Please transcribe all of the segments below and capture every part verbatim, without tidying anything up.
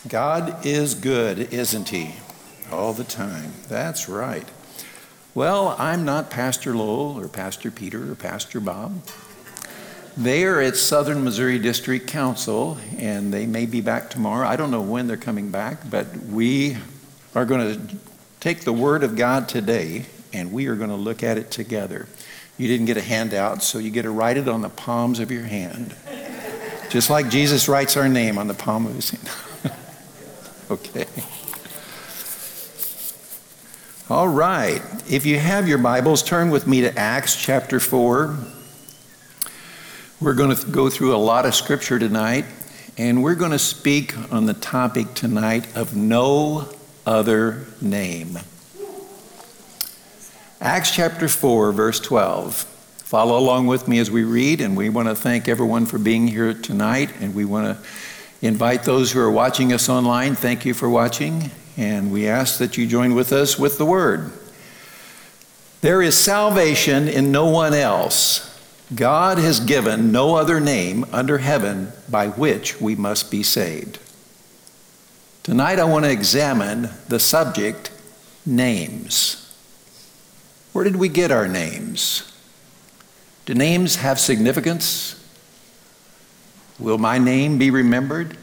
God is good, isn't he? All the time. That's right. Well, I'm not Pastor Lowell or Pastor Peter or Pastor Bob. They are at Southern Missouri District Council, and they may be back tomorrow. I don't know when they're coming back, but we are going to take the Word of God today, and we are going to look at it together. You didn't get a handout, so you get to write it on the palms of your hand. Just like Jesus writes our name on the palm of his hand. Okay. All right. If you have your Bibles, turn with me to Acts chapter four. We're going to go through a lot of scripture tonight, and we're going to speak on the topic tonight of no other name. Acts chapter four, verse twelve. Follow along with me as we read, and we want to thank everyone for being here tonight, and we want to invite those who are watching us online. Thank you for watching, and we ask that you join with us with the Word. There is salvation in no one else. God has given no other name under heaven by which we must be saved. Tonight I want to examine the subject, names. Where did we get our names? Do names have significance? Will my name be remembered?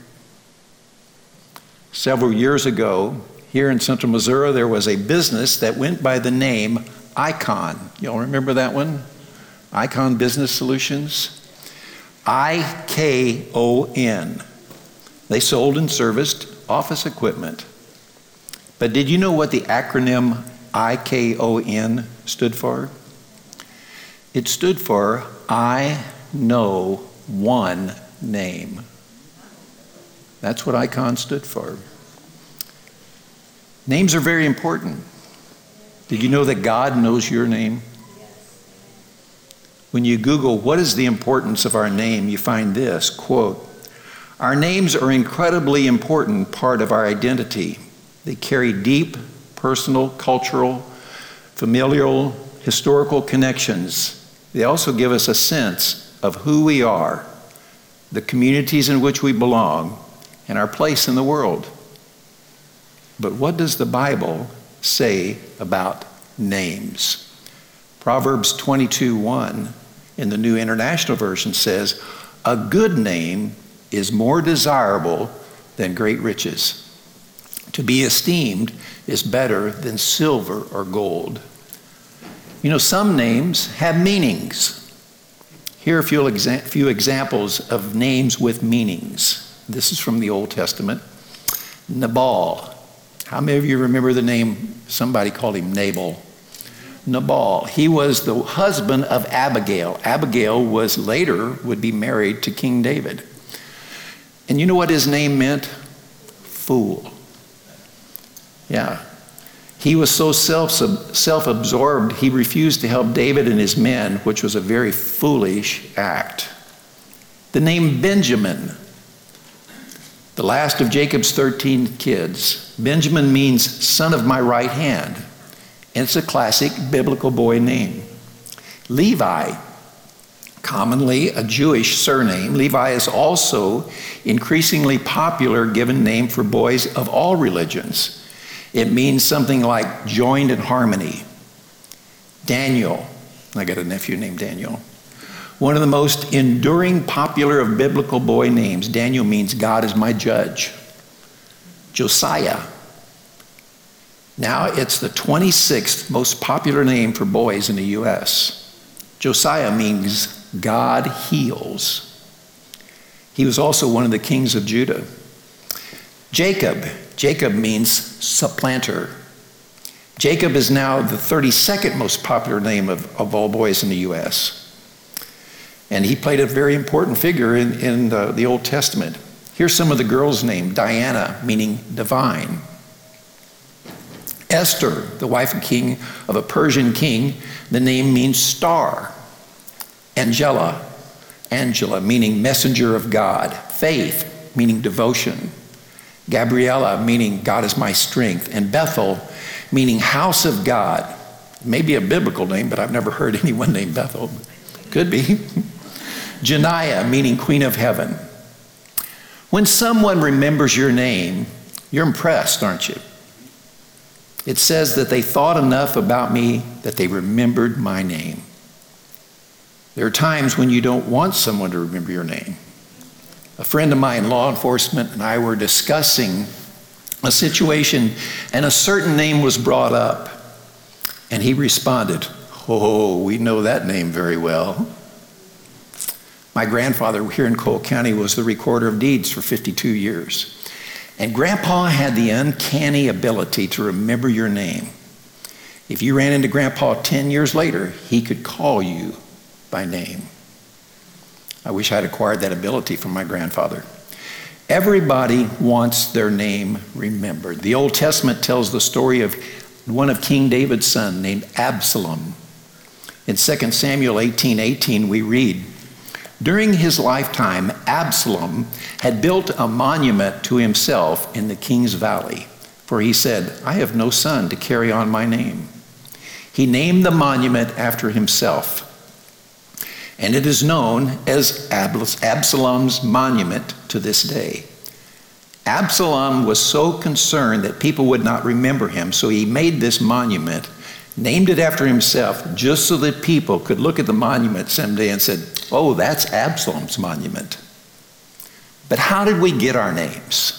Several years ago, here in Central Missouri, there was a business that went by the name Icon. Y'all remember that one? Icon Business Solutions. I K O N. They sold and serviced office equipment. But did you know what the acronym I K O N stood for? It stood for I Know One Name. That's what Icon stood for. Names are very important. Did you know that God knows your name? When you Google what is the importance of our name, you find this, quote, "Our names are an incredibly important part of our identity. They carry deep personal, cultural, familial, historical connections. They also give us a sense of who we are, the communities in which we belong, and our place in the world." But what does the Bible say about names? Proverbs twenty-two one in the New International Version says, "A good name is more desirable than great riches. To be esteemed is better than silver or gold." You know, some names have meanings. Here are a few, exa- few examples of names with meanings. This is from the Old Testament. Nabal. How many of you remember the name? Somebody called him Nabal. Nabal. He was the husband of Abigail. Abigail was later would be married to King David. And you know what his name meant? Fool. Yeah. He was so self, self-absorbed, he refused to help David and his men, which was a very foolish act. The name Benjamin, the last of Jacob's thirteen kids. Benjamin means son of my right hand. And it's a classic biblical boy name. Levi, commonly a Jewish surname. Levi is also increasingly popular given name for boys of all religions. It means something like joined in harmony. Daniel, I got a nephew named Daniel. One of the most enduring, popular of biblical boy names. Daniel means God is my judge. Josiah. Now it's the twenty-sixth most popular name for boys in the U S. Josiah means God heals. He was also one of the kings of Judah. Jacob. Jacob means supplanter. Jacob is now the thirty-second most popular name of, of all boys in the U S. And he played a very important figure in, in the, the Old Testament. Here's some of the girls' names. Diana, meaning divine. Esther, the wife of king of a Persian king, the name means star. Angela, Angela, meaning messenger of God. Faith, meaning devotion. Gabriella, meaning God is my strength. And Bethel, meaning house of God. Maybe a biblical name, but I've never heard anyone named Bethel. Could be. Janiah, meaning queen of heaven. When someone remembers your name, you're impressed, aren't you? It says that they thought enough about me that they remembered my name. There are times when you don't want someone to remember your name. A friend of mine, law enforcement, and I were discussing a situation, and a certain name was brought up. And he responded, "Oh, we know that name very well." My grandfather here in Cole County was the recorder of deeds for fifty-two years. And Grandpa had the uncanny ability to remember your name. If you ran into Grandpa ten years later, he could call you by name. I wish I'd acquired that ability from my grandfather. Everybody wants their name remembered. The Old Testament tells the story of one of King David's son named Absalom. In Second Samuel eighteen eighteen, we read, "During his lifetime, Absalom had built a monument to himself in the king's valley, for he said, 'I have no son to carry on my name.' He named the monument after himself, and it is known as Absalom's monument to this day." Absalom was so concerned that people would not remember him, so he made this monument, named it after himself, just so that people could look at the monument someday and said, "Oh, that's Absalom's monument." But how did we get our names?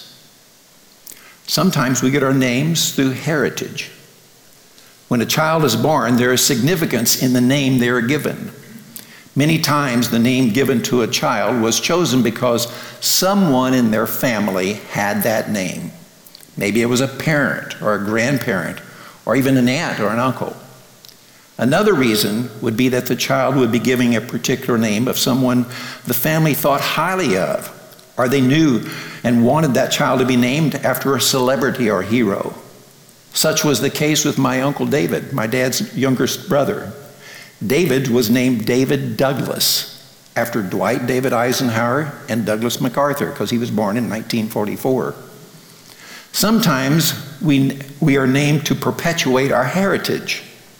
Sometimes we get our names through heritage. When a child is born, there is significance in the name they are given. Many times the name given to a child was chosen because someone in their family had that name. Maybe it was a parent or a grandparent or even an aunt or an uncle. Another reason would be that the child would be giving a particular name of someone the family thought highly of, or they knew and wanted that child to be named after a celebrity or hero. Such was the case with my Uncle David, my dad's youngest brother. David was named David Douglas after Dwight David Eisenhower and Douglas MacArthur, because he was born in nineteen forty-four. Sometimes we, we are named to perpetuate our heritage.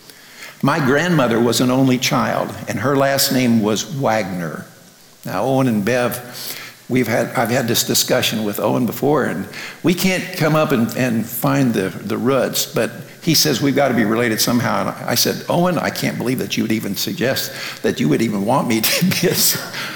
My grandmother was an only child, and her last name was Wagner. Now, Owen and Bev, we've had, I've had this discussion with Owen before, and we can't come up and, and find the, the roots, but he says we've got to be related somehow. And I said, "Owen, I can't believe that you would even suggest that you would even want me to be a..."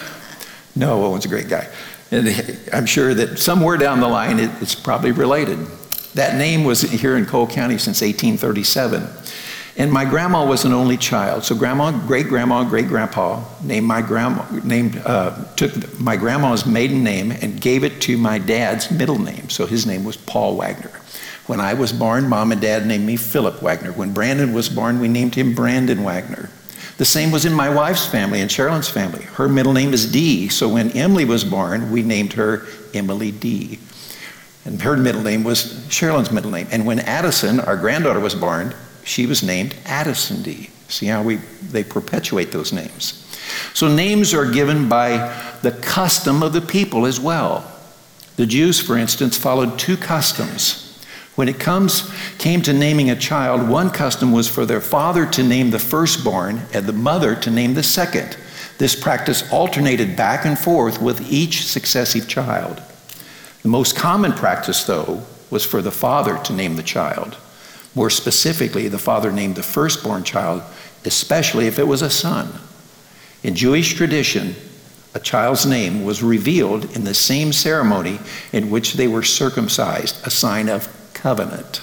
No, Owen's a great guy. And I'm sure that somewhere down the line, it, it's probably related. That name was here in Cole County since eighteen thirty-seven. And my grandma was an only child. So grandma, great-grandma, great-grandpa named my grandma, named, uh, took my grandma's maiden name and gave it to my dad's middle name. So his name was Paul Wagner. When I was born, Mom and Dad named me Philip Wagner. When Brandon was born, we named him Brandon Wagner. The same was in my wife's family and Sherilyn's family. Her middle name is Dee, so when Emily was born, we named her Emily Dee. And her middle name was Sherilyn's middle name. And when Addison, our granddaughter, was born, she was named Addison Dee. See how we they perpetuate those names. So names are given by the custom of the people as well. The Jews, for instance, followed two customs. When it comes, came to naming a child, one custom was for their father to name the firstborn and the mother to name the second. This practice alternated back and forth with each successive child. The most common practice, though, was for the father to name the child. More specifically, the father named the firstborn child, especially if it was a son. In Jewish tradition, a child's name was revealed in the same ceremony in which they were circumcised, a sign of covenant.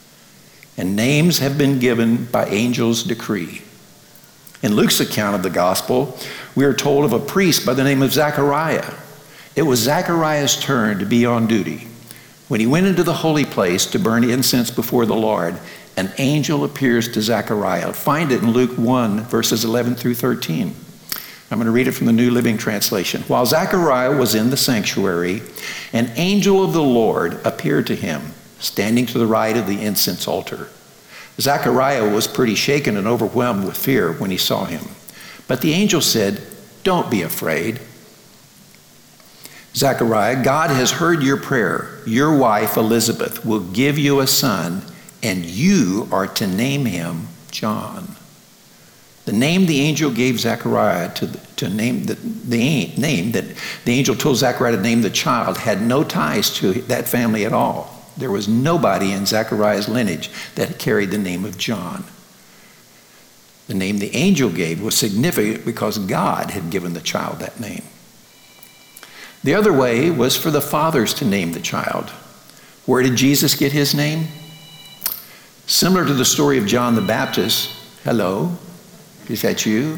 And names have been given by angel's decree. In Luke's account of the gospel, we are told of a priest by the name of Zechariah. It was Zechariah's turn to be on duty. When he went into the holy place to burn incense before the Lord, an angel appears to Zechariah. Find it in Luke one, verses eleven through thirteen. I'm going to read it from the New Living Translation. While Zechariah was in the sanctuary, an angel of the Lord appeared to him, standing to the right of the incense altar. Zechariah was pretty shaken and overwhelmed with fear when he saw him. But the angel said, "Don't be afraid, Zechariah, God has heard your prayer. Your wife, Elizabeth, will give you a son, and you are to name him John. The name the angel gave Zechariah to, to name the, the name that the angel told Zechariah to name the child had no ties to that family at all. There was nobody in Zechariah's lineage that carried the name of John. The name the angel gave was significant because God had given the child that name. The other way was for the fathers to name the child. Where did Jesus get his name? Similar to the story of John the Baptist. Hello, is that you?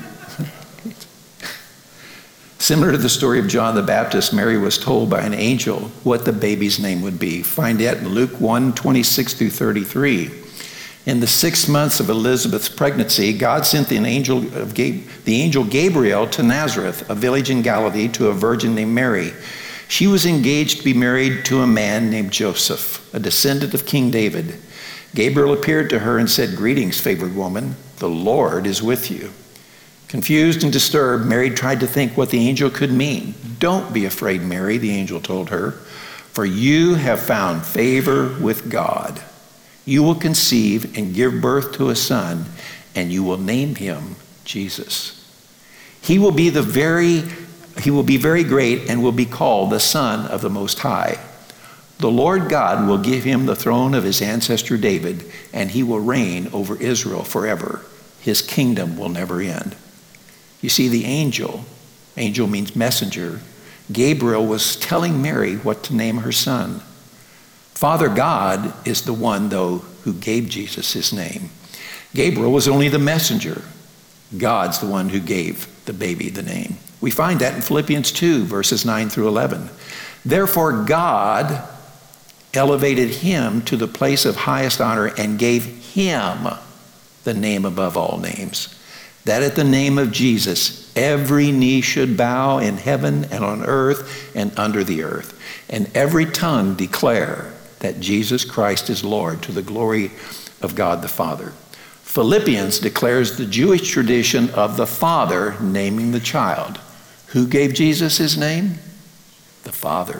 Similar to the story of John the Baptist, Mary was told by an angel what the baby's name would be. Find that in Luke one, twenty-six through thirty-three. In the six months of Elizabeth's pregnancy, God sent the angel, of Gab- the angel Gabriel to Nazareth, a village in Galilee, to a virgin named Mary. She was engaged to be married to a man named Joseph, a descendant of King David. Gabriel appeared to her and said, "Greetings, favored woman, the Lord is with you." Confused and disturbed, Mary tried to think what the angel could mean. "Don't be afraid, Mary," the angel told her, "for you have found favor with God. You will conceive and give birth to a son, and you will name him Jesus. He will be the very, he will be very great and will be called the Son of the Most High. The Lord God will give him the throne of his ancestor David, and he will reign over Israel forever. His kingdom will never end." You see, the angel, angel means messenger, Gabriel was telling Mary what to name her son. Father God is the one, though, who gave Jesus his name. Gabriel was only the messenger. God's the one who gave the baby the name. We find that in Philippians two, verses nine through eleven. Therefore, God elevated him to the place of highest honor and gave him the name above all names, that at the name of Jesus, every knee should bow in heaven and on earth and under the earth, and every tongue declare that Jesus Christ is Lord, to the glory of God the Father. Philippians declares the Jewish tradition of the father naming the child. Who gave Jesus his name? The Father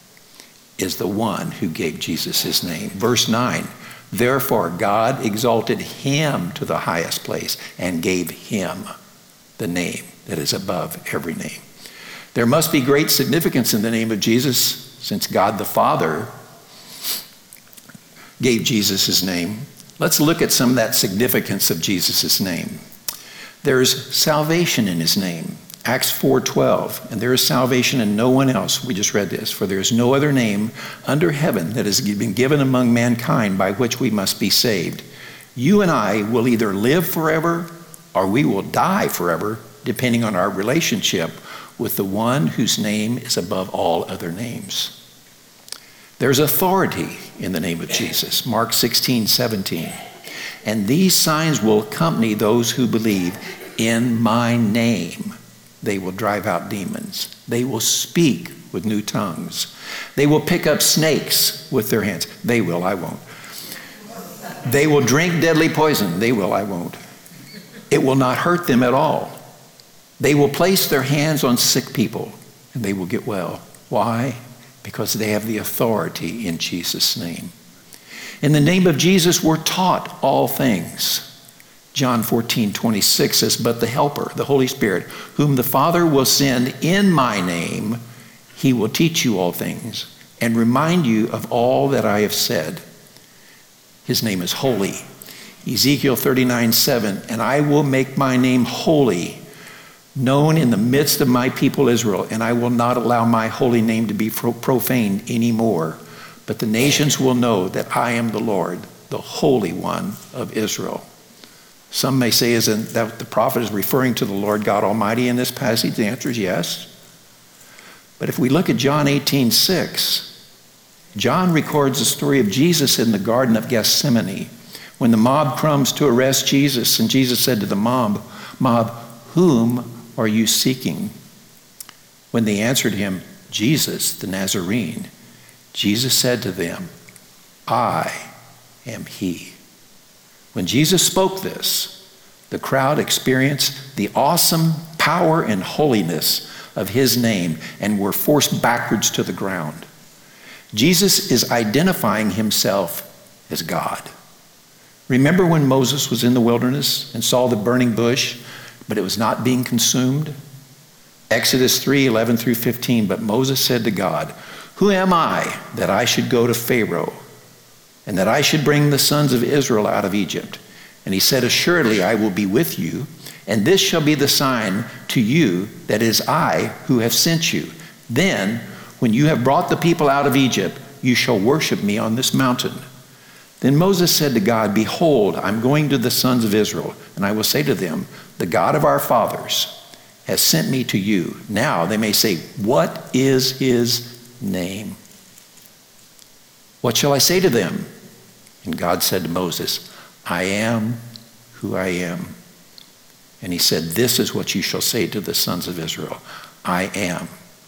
is the one who gave Jesus his name. Verse nine, therefore God exalted him to the highest place and gave him the name that is above every name. There must be great significance in the name of Jesus, since God the Father gave Jesus his name. Let's look at some of that significance of Jesus' name. There's salvation in his name. Acts four twelve, and there is salvation in no one else. We just read this. For there is no other name under heaven that has been given among mankind by which we must be saved. You and I will either live forever or we will die forever, depending on our relationship with the one whose name is above all other names. There's authority in the name of Jesus. Mark sixteen seventeen. And these signs will accompany those who believe. In my name, they will drive out demons. They will speak with new tongues. They will pick up snakes with their hands. They will, I won't. They will drink deadly poison. They will, I won't. It will not hurt them at all. They will place their hands on sick people and they will get well. Why? Because they have the authority in Jesus' name. In the name of Jesus, we're taught all things. John fourteen twenty-six says, but the Helper, the Holy Spirit, whom the Father will send in my name, he will teach you all things and remind you of all that I have said. His name is holy. Ezekiel thirty-nine seven, and I will make my name holy, known in the midst of my people Israel, and I will not allow my holy name to be profaned anymore. But the nations will know that I am the Lord, the Holy One of Israel. Some may say, isn't that the prophet is referring to the Lord God Almighty in this passage? The answer is yes. But if we look at John eighteen six, John records the story of Jesus in the Garden of Gethsemane, when the mob comes to arrest Jesus, and Jesus said to the mob, mob, whom are you seeking? When they answered him, Jesus, the Nazarene, Jesus said to them, I am he. When Jesus spoke this, the crowd experienced the awesome power and holiness of his name and were forced backwards to the ground. Jesus is identifying himself as God. Remember when Moses was in the wilderness and saw the burning bush? but it was not being consumed. Exodus three, eleven through fifteen, but Moses said to God, "Who am I that I should go to Pharaoh, and that I should bring the sons of Israel out of Egypt?" And he said, "Assuredly I will be with you, and this shall be the sign to you that it is I who have sent you. Then, when you have brought the people out of Egypt, you shall worship me on this mountain." Then Moses said to God, "Behold, I'm going to the sons of Israel, and I will say to them, the God of our fathers has sent me to you. Now they may say, what is his name? What shall I say to them?" And God said to Moses, "I am who I am." And he said, "This is what you shall say to the sons of Israel. I am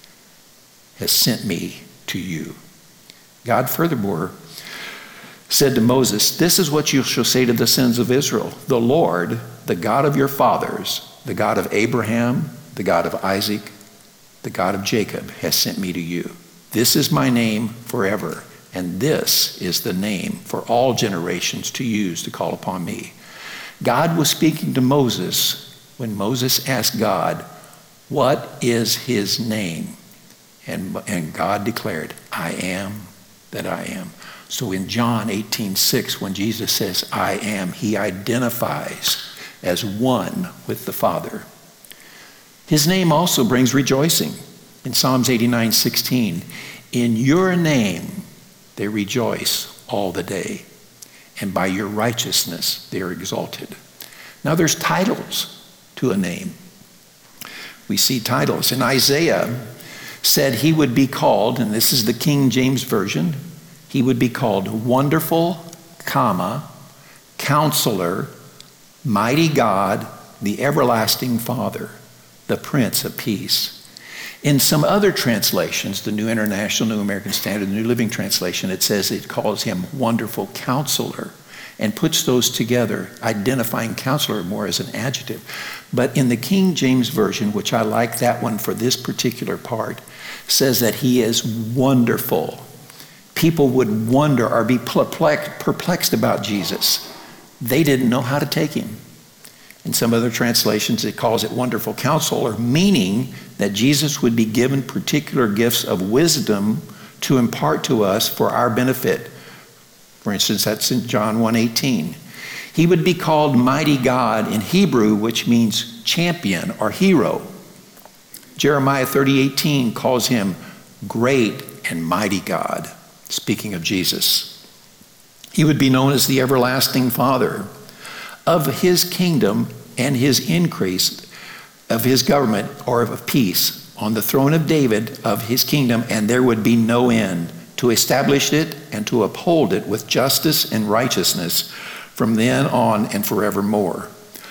has sent me to you." God furthermore said to Moses, "This is what you shall say to the sons of Israel. The Lord, the God of your fathers, the God of Abraham, the God of Isaac, the God of Jacob, has sent me to you. This is my name forever, and this is the name for all generations to use to call upon me." God was speaking to Moses when Moses asked God, "What is his name?" And, and God declared, "I am that I am." So in John eighteen six, when Jesus says, "I am," he identifies as one with the Father. His name also brings rejoicing. In Psalms eighty-nine sixteen, "In your name they rejoice all the day, and by your righteousness they are exalted." Now there's titles to a name. We see titles. And Isaiah said he would be called, and this is the King James Version, he would be called Wonderful, comma, Counselor, Mighty God, the Everlasting Father, the Prince of Peace. In some other translations, the New International, New American Standard, the New Living Translation, it says it calls him Wonderful Counselor and puts those together, identifying counselor more as an adjective. But in the King James Version, which I like that one for this particular part, says that he is wonderful. People would wonder or be perplexed about Jesus. They didn't know how to take him. In some other translations, it calls it Wonderful Counselor, meaning that Jesus would be given particular gifts of wisdom to impart to us for our benefit. For instance, that's in John one eighteen. He would be called Mighty God in Hebrew, which means champion or hero. Jeremiah thirty eighteen calls him Great and Mighty God, speaking of Jesus. He would be known as the Everlasting Father. Of his kingdom and his increase of his government or of peace on the throne of David of his kingdom, and there would be no end, to establish it and to uphold it with justice and righteousness from then on and forevermore.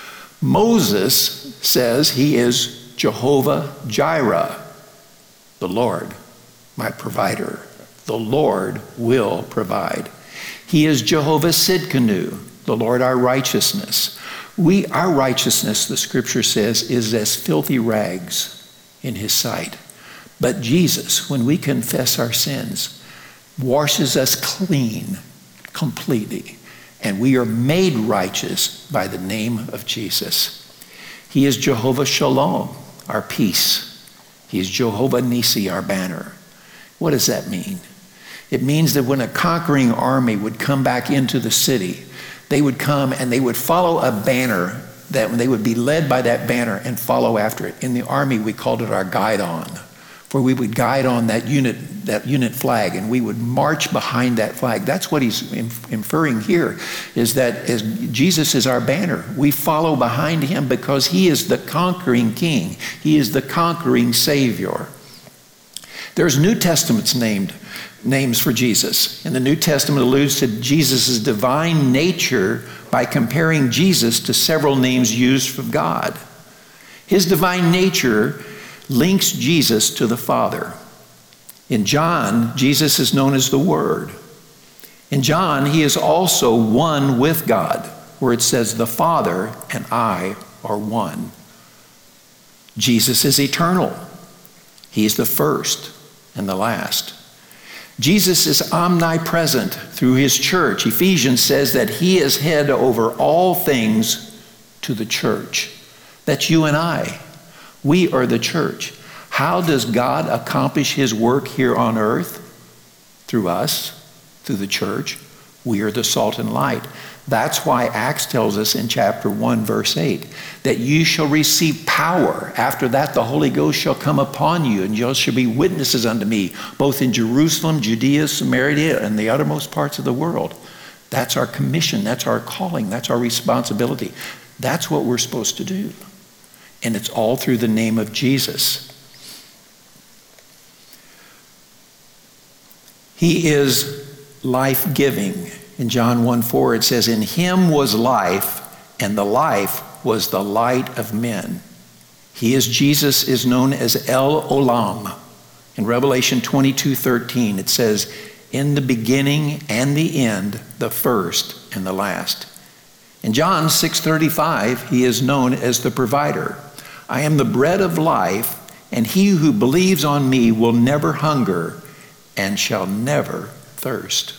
Moses says he is Jehovah Jireh, the Lord, my provider. The Lord will provide. He is Jehovah Sidkenu, the Lord our righteousness. We, our righteousness, the scripture says, is as filthy rags in his sight. But Jesus, when we confess our sins, washes us clean completely, and we are made righteous by the name of Jesus. He is Jehovah Shalom, our peace. He is Jehovah Nisi, our banner. What does that mean? It means that when a conquering army would come back into the city, they would come and they would follow a banner, that they would be led by that banner and follow after it. In the army, we called it our guide on, for we would guide on that unit, that unit flag, and we would march behind that flag. That's what he's inferring here, is that as Jesus is our banner, we follow behind him because he is the conquering king. He is the conquering Savior. There's New Testaments named names for Jesus. And the New Testament alludes to Jesus' divine nature by comparing Jesus to several names used from God. His divine nature links Jesus to the Father. In John, Jesus is known as the Word. In John, he is also one with God, where it says, the Father and I are one. Jesus is eternal. He is the first and the last. Jesus is omnipresent through his church. Ephesians says that he is head over all things to the church. That's you and I. We are the church. How does God accomplish his work here on earth? Through us, through the church. We are the salt and light. That's why Acts tells us in chapter one, verse eight, that you shall receive power. After that, the Holy Ghost shall come upon you, and you shall be witnesses unto me, both in Jerusalem, Judea, Samaria, and the uttermost parts of the world. That's our commission. That's our calling. That's our responsibility. That's what we're supposed to do. And it's all through the name of Jesus. He is life-giving. In John one four, it says, in him was life, and the life was the light of men. He is Jesus, is known as El Olam. In Revelation twenty-two thirteen, it says, in the beginning and the end, the first and the last. In John six thirty-five, he is known as the provider. I am the bread of life, and he who believes on me will never hunger and shall never thirst.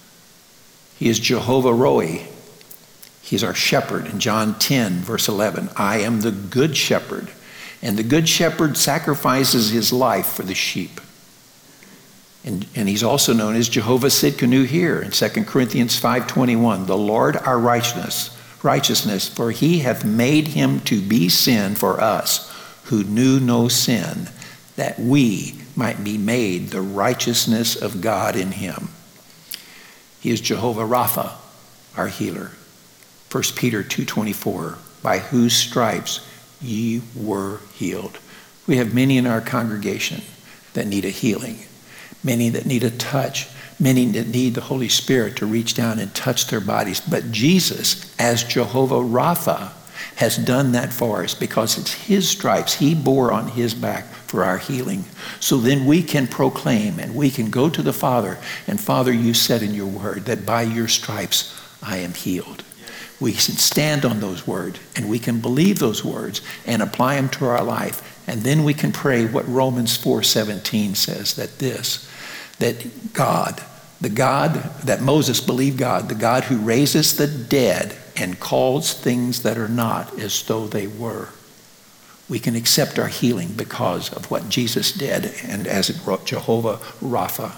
He is Jehovah Roi. He's our shepherd. In John ten, verse eleven, I am the good shepherd, and the good shepherd sacrifices his life for the sheep. And, and he's also known as Jehovah Sidkenu here in Second Corinthians five twenty-one, the Lord our righteousness, righteousness, for he hath made him to be sin for us who knew no sin, that we might be made the righteousness of God in him. He is Jehovah Rapha, our healer. First Peter two twenty-four, by whose stripes ye were healed. We have many in our congregation that need a healing, many that need a touch, many that need the Holy Spirit to reach down and touch their bodies. But Jesus, as Jehovah Rapha, has done that for us because it's his stripes he bore on his back for our healing. So then we can proclaim and we can go to the Father, and Father, you said in your word that by your stripes I am healed. We can stand on those words and we can believe those words and apply them to our life. And then we can pray what Romans four seventeen says, that this, that God, the God that Moses believed God, the God who raises the dead and calls things that are not as though they were. We can accept our healing because of what Jesus did and as it wrote Jehovah Rapha.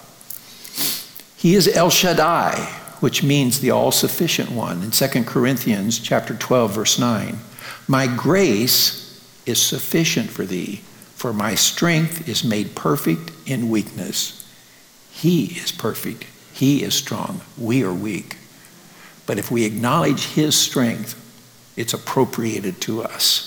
He is El Shaddai, which means the all-sufficient one. In Second Corinthians chapter twelve, verse nine, my grace is sufficient for thee, for my strength is made perfect in weakness. He is perfect. He is strong. We are weak. But if we acknowledge his strength, it's appropriated to us.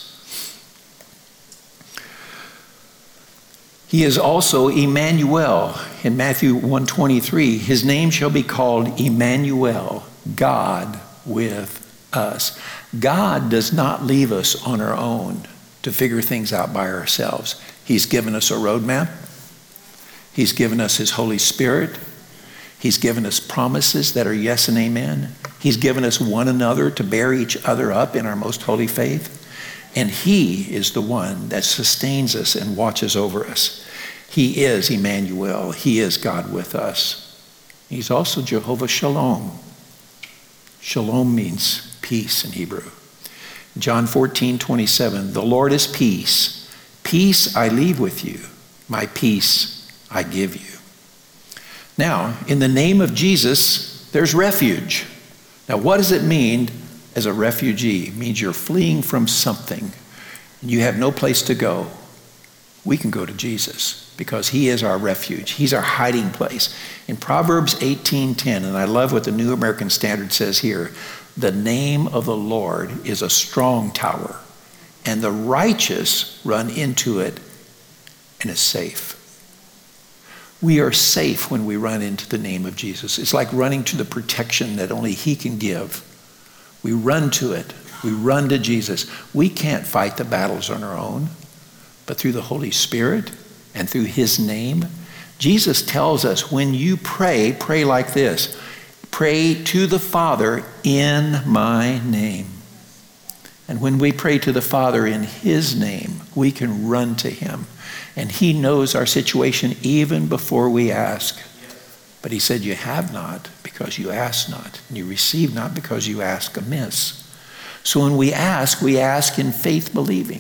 He is also Emmanuel. In Matthew one twenty-three, his name shall be called Emmanuel, God with us. God does not leave us on our own to figure things out by ourselves. He's given us a roadmap. He's given us his Holy Spirit. He's given us promises that are yes and amen. He's given us one another to bear each other up in our most holy faith. And he is the one that sustains us and watches over us. He is Emmanuel. He is God with us. He's also Jehovah Shalom. Shalom means peace in Hebrew. John fourteen twenty-seven, the Lord is peace. Peace I leave with you. My peace I give you. Now, in the name of Jesus, there's refuge. Now, what does it mean as a refugee? It means you're fleeing from something and you have no place to go. We can go to Jesus because he is our refuge. He's our hiding place. In Proverbs eighteen ten, and I love what the New American Standard says here, the name of the Lord is a strong tower, and the righteous run into it and is safe. We are safe when we run into the name of Jesus. It's like running to the protection that only he can give. We run to it. We run to Jesus. We can't fight the battles on our own, but through the Holy Spirit and through his name. Jesus tells us when you pray, pray like this. Pray to the Father in my name. And when we pray to the Father in his name, we can run to him. And he knows our situation even before we ask. But he said, you have not because you ask not. And you receive not because you ask amiss. So when we ask, we ask in faith believing,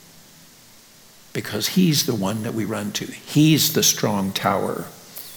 because he's the one that we run to. He's the strong tower.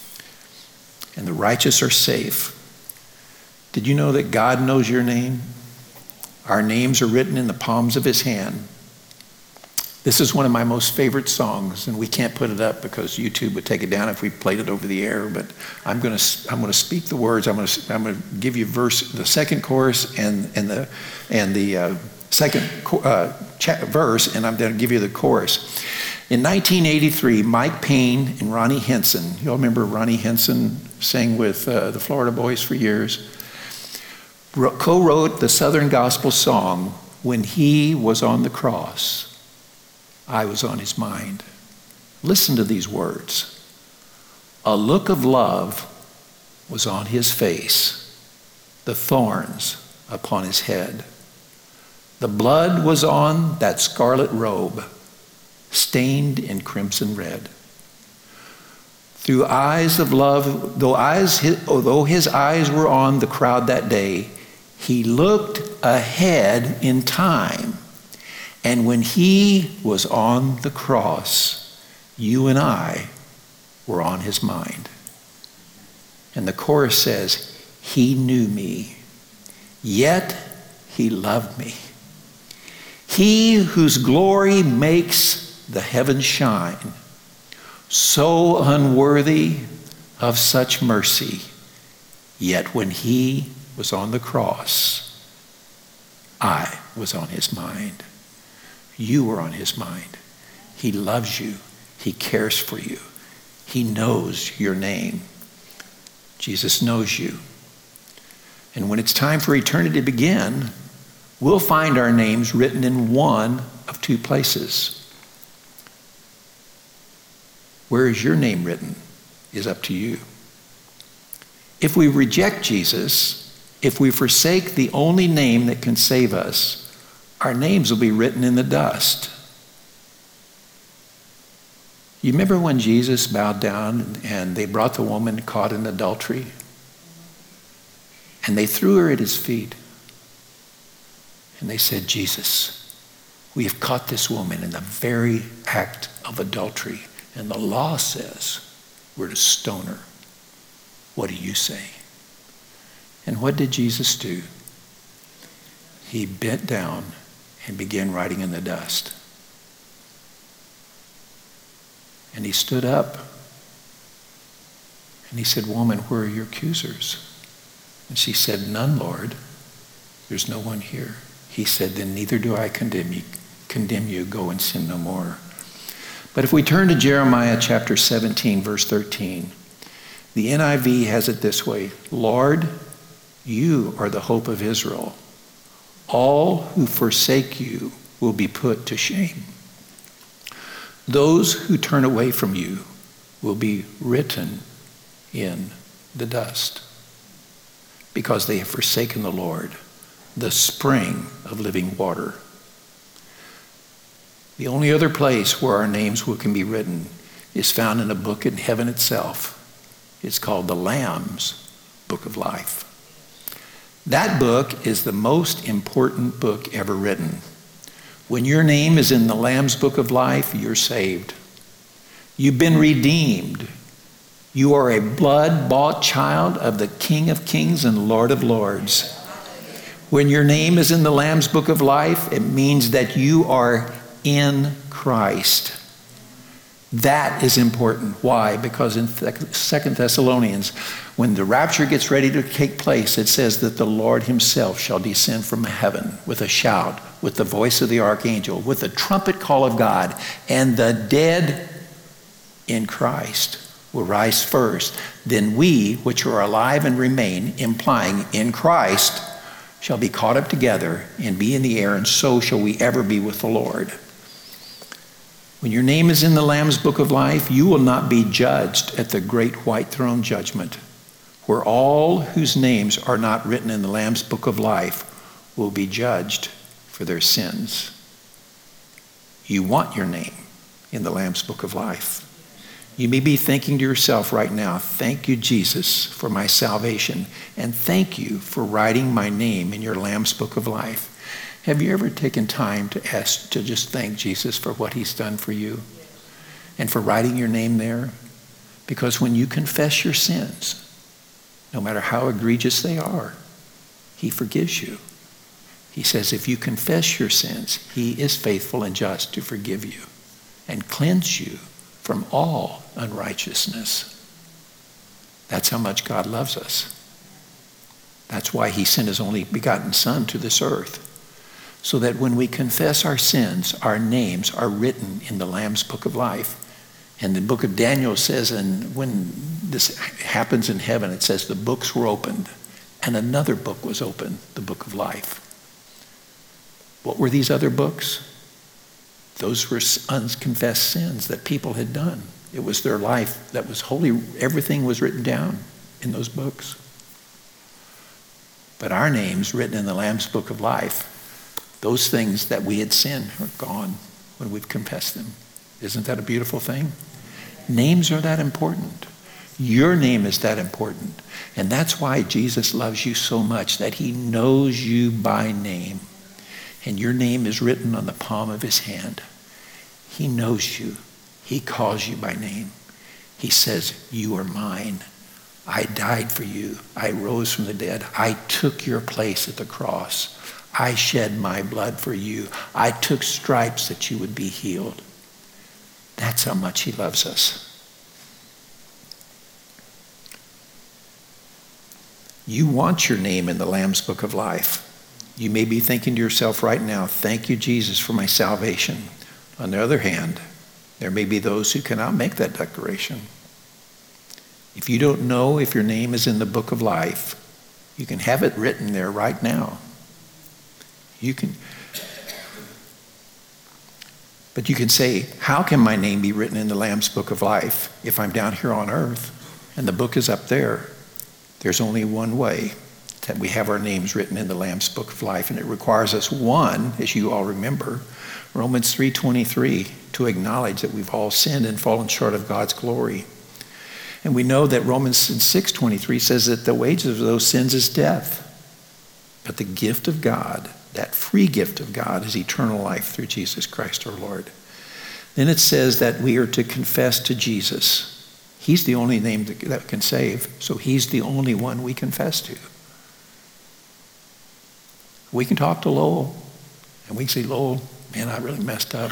And the righteous are safe. Did you know that God knows your name? Our names are written in the palms of his hand. This is one of my most favorite songs, and we can't put it up because YouTube would take it down if we played it over the air, but I'm going to I'm going to speak the words. I'm going to I'm going to give you verse the second chorus and and the and the uh, second uh, cha- verse, and I'm going to give you the chorus. In nineteen eighty-three, Mike Payne and Ronnie Henson, you all remember Ronnie Henson sang with uh, the Florida Boys for years, co-wrote the Southern Gospel song, When He Was on the Cross, I Was on His Mind. Listen to these words. A look of love was on his face, the thorns upon his head. The blood was on that scarlet robe, stained in crimson red. Through eyes of love, though eyes, although his eyes were on the crowd that day, he looked ahead in time. And when he was on the cross, you and I were on his mind. And the chorus says, he knew me, yet he loved me. He whose glory makes the heavens shine, so unworthy of such mercy, yet when he was on the cross, I was on his mind. You were on his mind. He loves you. He cares for you. He knows your name. Jesus knows you. And when it's time for eternity to begin, we'll find our names written in one of two places. Where is your name written is up to you. If we reject Jesus, if we forsake the only name that can save us, our names will be written in the dust. You remember when Jesus bowed down and they brought the woman caught in adultery? And they threw her at his feet. And they said, Jesus, we have caught this woman in the very act of adultery. And the law says we're to stone her. What do you say? And what did Jesus do? He bent down and began writing in the dust. And he stood up and he said, woman, where are your accusers? And she said, none, Lord. There's no one here. He said, then neither do I condemn you. Condemn you. Go and sin no more. But if we turn to Jeremiah chapter seventeen, verse thirteen, the N I V has it this way. Lord, you are the hope of Israel. All who forsake you will be put to shame. Those who turn away from you will be written in the dust because they have forsaken the Lord, the spring of living water. The only other place where our names can be written is found in a book in heaven itself. It's called the Lamb's Book of Life. That book is the most important book ever written. When your name is in the Lamb's Book of Life, you're saved. You've been redeemed. You are a blood-bought child of the King of Kings and Lord of Lords. When your name is in the Lamb's Book of Life, it means that you are in Christ. That is important. Why? Because in Second Thessalonians, when the rapture gets ready to take place, it says that the Lord himself shall descend from heaven with a shout, with the voice of the archangel, with the trumpet call of God, and the dead in Christ will rise first. Then we, which are alive and remain, implying in Christ, shall be caught up together and be in the air, and so shall we ever be with the Lord. When your name is in the Lamb's Book of Life, you will not be judged at the great white throne judgment, where all whose names are not written in the Lamb's Book of Life will be judged for their sins. You want your name in the Lamb's Book of Life. You may be thinking to yourself right now, thank you, Jesus, for my salvation, and thank you for writing my name in your Lamb's Book of Life. Have you ever taken time to ask, to just thank Jesus for what he's done for you and for writing your name there? Because when you confess your sins, no matter how egregious they are, he forgives you. He says if you confess your sins, he is faithful and just to forgive you and cleanse you from all unrighteousness. That's how much God loves us. That's why he sent his only begotten Son to this earth, so that when we confess our sins, our names are written in the Lamb's Book of Life. And the book of Daniel says, and when this happens in heaven, it says the books were opened, and another book was opened, the book of life. What were these other books? Those were unconfessed sins that people had done. It was their life that was holy. Everything was written down in those books. But our names written in the Lamb's Book of Life, those things that we had sinned are gone when we've confessed them. Isn't that a beautiful thing? Names are that important. Your name is that important. And that's why Jesus loves you so much, that he knows you by name. And your name is written on the palm of his hand. He knows you. He calls you by name. He says, you are mine. I died for you. I rose from the dead. I took your place at the cross. I shed my blood for you. I took stripes that you would be healed. That's how much he loves us. You want your name in the Lamb's Book of Life. You may be thinking to yourself right now, thank you, Jesus, for my salvation. On the other hand, there may be those who cannot make that declaration. If you don't know if your name is in the Book of Life, you can have it written there right now. You can, but you can say, how can my name be written in the Lamb's Book of Life if I'm down here on earth and the book is up there? There's only one way that we have our names written in the Lamb's Book of Life, and it requires us, one, as you all remember, Romans three twenty-three, to acknowledge that we've all sinned and fallen short of God's glory. And we know that Romans six twenty-three says that the wages of those sins is death. But the gift of God, that free gift of God, is eternal life through Jesus Christ our Lord. Then it says that we are to confess to Jesus. He's the only name that, that can save, so he's the only one we confess to. We can talk to Lowell, and we can say, Lowell, man, I really messed up.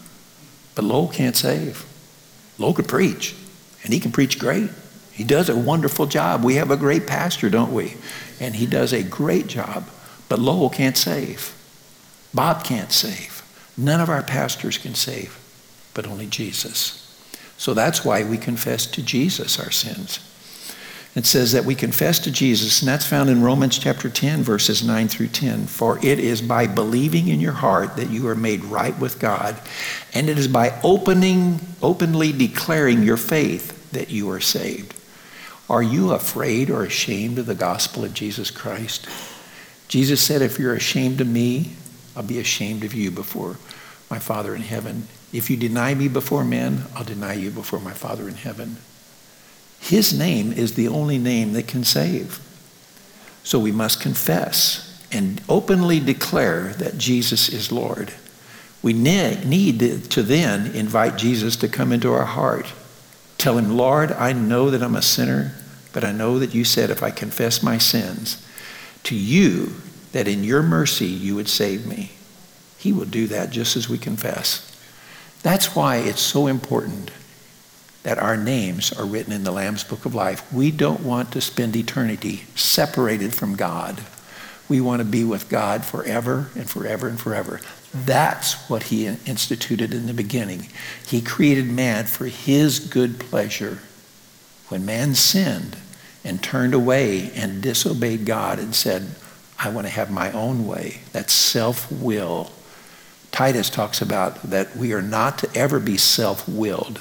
But Lowell can't save. Lowell could preach, and he can preach great. He does a wonderful job. We have a great pastor, don't we? And he does a great job. But Lowell can't save. Bob can't save. None of our pastors can save, but only Jesus. So that's why we confess to Jesus our sins. It says that we confess to Jesus, and that's found in Romans chapter ten, verses nine through ten. For it is by believing in your heart that you are made right with God, and it is by opening, openly declaring your faith that you are saved. Are you afraid or ashamed of the gospel of Jesus Christ? Jesus said, if you're ashamed of me, I'll be ashamed of you before my Father in heaven. If you deny me before men, I'll deny you before my Father in heaven. His name is the only name that can save. So we must confess and openly declare that Jesus is Lord. We need to then invite Jesus to come into our heart. Tell him, Lord, I know that I'm a sinner, but I know that you said if I confess my sins to you, that in your mercy you would save me. He will do that just as we confess. That's why it's so important that our names are written in the Lamb's Book of Life. We don't want to spend eternity separated from God. We want to be with God forever and forever and forever. That's what he instituted in the beginning. He created man for his good pleasure. When man sinned and turned away and disobeyed God and said, I want to have my own way, that's self-will. Titus talks about that we are not to ever be self-willed,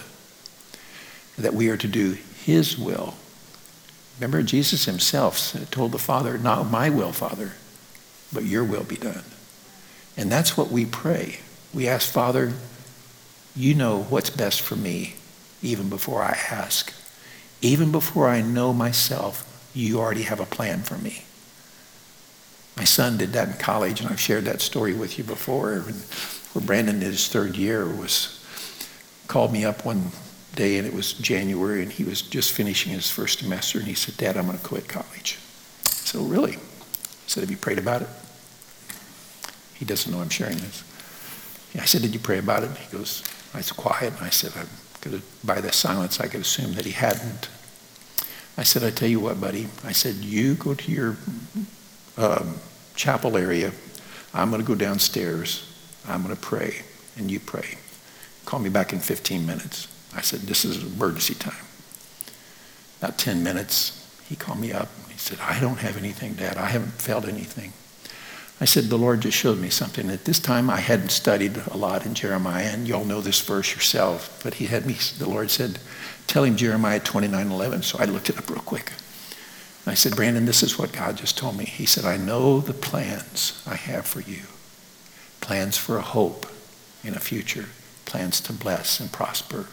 that we are to do his will. Remember, Jesus himself told the Father, not my will, Father, but your will be done. And that's what we pray. We ask, Father, you know what's best for me, even before I ask. Even before I know myself, you already have a plan for me. My son did that in college, and I've shared that story with you before. Where Brandon in his third year was called me up one day, and it was January, and he was just finishing his first semester, and he said, "Dad, I'm going to quit college." I said, "Oh, really?" He said, "Have you prayed about it?" He doesn't know I'm sharing this. I said, "Did you pray about it?" He goes, I was quiet, and I said, I could, by the silence, I could assume that he hadn't. I said, "I tell you what, buddy." I said, "You go to your um, chapel area. I'm going to go downstairs. I'm going to pray, and you pray. Call me back in fifteen minutes. I said, "This is emergency time." About ten minutes, he called me up. He said, "I don't have anything, Dad. I haven't felt anything." I said, "The Lord just showed me something." At this time, I hadn't studied a lot in Jeremiah, and y'all know this verse yourself. But he had me, the Lord said, "Tell him Jeremiah twenty-nine eleven." So I looked it up real quick. I said, "Brandon, this is what God just told me." He said, "I know the plans I have for you. Plans for a hope in a future. Plans to bless and prosper.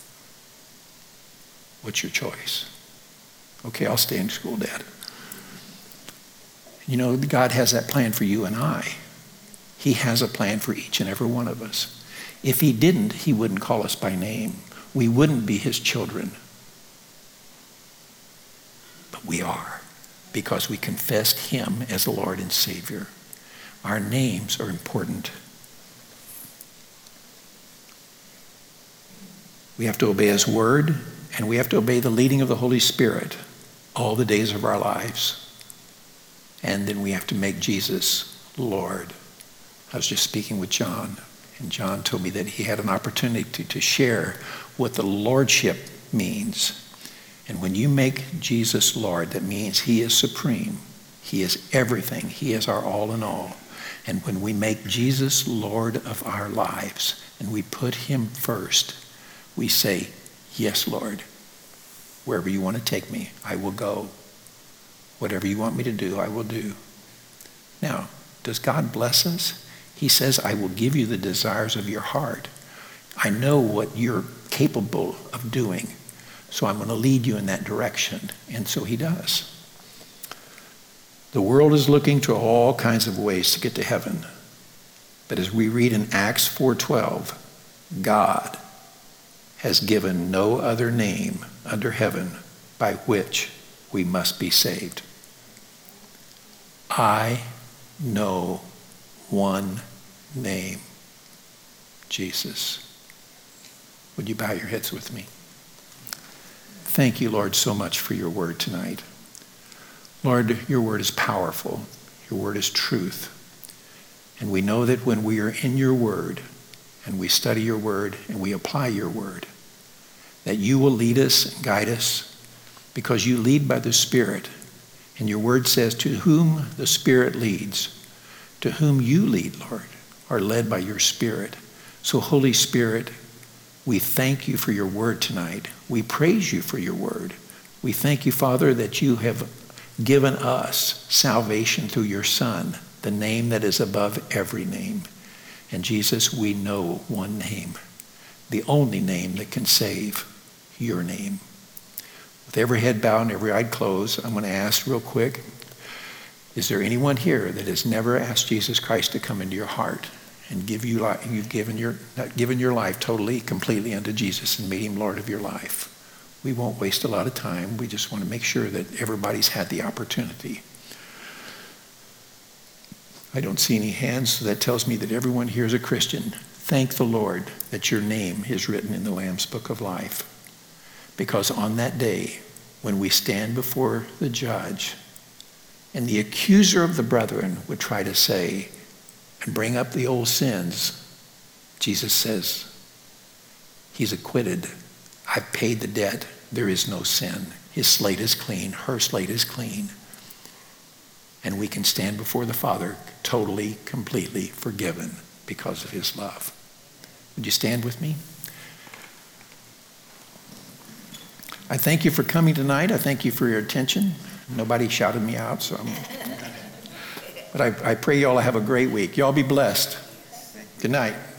What's your choice?" "Okay, I'll stay in school, Dad." You know, God has that plan for you and I. He has a plan for each and every one of us. If he didn't, he wouldn't call us by name. We wouldn't be his children. But we are, because we confessed him as the Lord and Savior. Our names are important. We have to obey his word, and we have to obey the leading of the Holy Spirit all the days of our lives. And then we have to make Jesus Lord. I was just speaking with John, and John told me that he had an opportunity to, to share what the lordship means. And when you make Jesus Lord, that means he is supreme. He is everything. He is our all in all. And when we make Jesus Lord of our lives, and we put him first, we say, "Yes, Lord, wherever you want to take me, I will go. Whatever you want me to do, I will do." Now, does God bless us? He says, "I will give you the desires of your heart." I know what you're capable of doing, so I'm going to lead you in that direction. And so he does. The world is looking to all kinds of ways to get to heaven. But as we read in Acts four twelve, God has given no other name under heaven by which we must be saved. I know one name, Jesus. Would you bow your heads with me? Thank you, Lord, so much for your word tonight. Lord, your word is powerful. Your word is truth. And we know that when we are in your word, and we study your word, and we apply your word, that you will lead us and guide us, because you lead by the Spirit. And your word says, to whom the Spirit leads, to whom you lead, Lord, are led by your Spirit. So Holy Spirit, we thank you for your word tonight. We praise you for your word. We thank you, Father, that you have given us salvation through your Son, the name that is above every name. And Jesus, we know one name, the only name that can save, your name. With every head bowed and every eye closed, I'm going to ask real quick, is there anyone here that has never asked Jesus Christ to come into your heart and give you life? You've given your, not given your life totally, completely unto Jesus and made him Lord of your life. We won't waste a lot of time. We just want to make sure that everybody's had the opportunity. I don't see any hands, so that tells me that everyone here is a Christian. Thank the Lord that your name is written in the Lamb's Book of Life. Because on that day, when we stand before the judge, and the accuser of the brethren would try to say and bring up the old sins, Jesus says, he's acquitted. I've paid the debt. There is no sin. His slate is clean. Her slate is clean. And we can stand before the Father totally, completely forgiven because of his love. Would you stand with me? I thank you for coming tonight. I thank you for your attention. Nobody shouted me out, so I'm... But I, I pray you all have a great week. Y'all be blessed. Good night.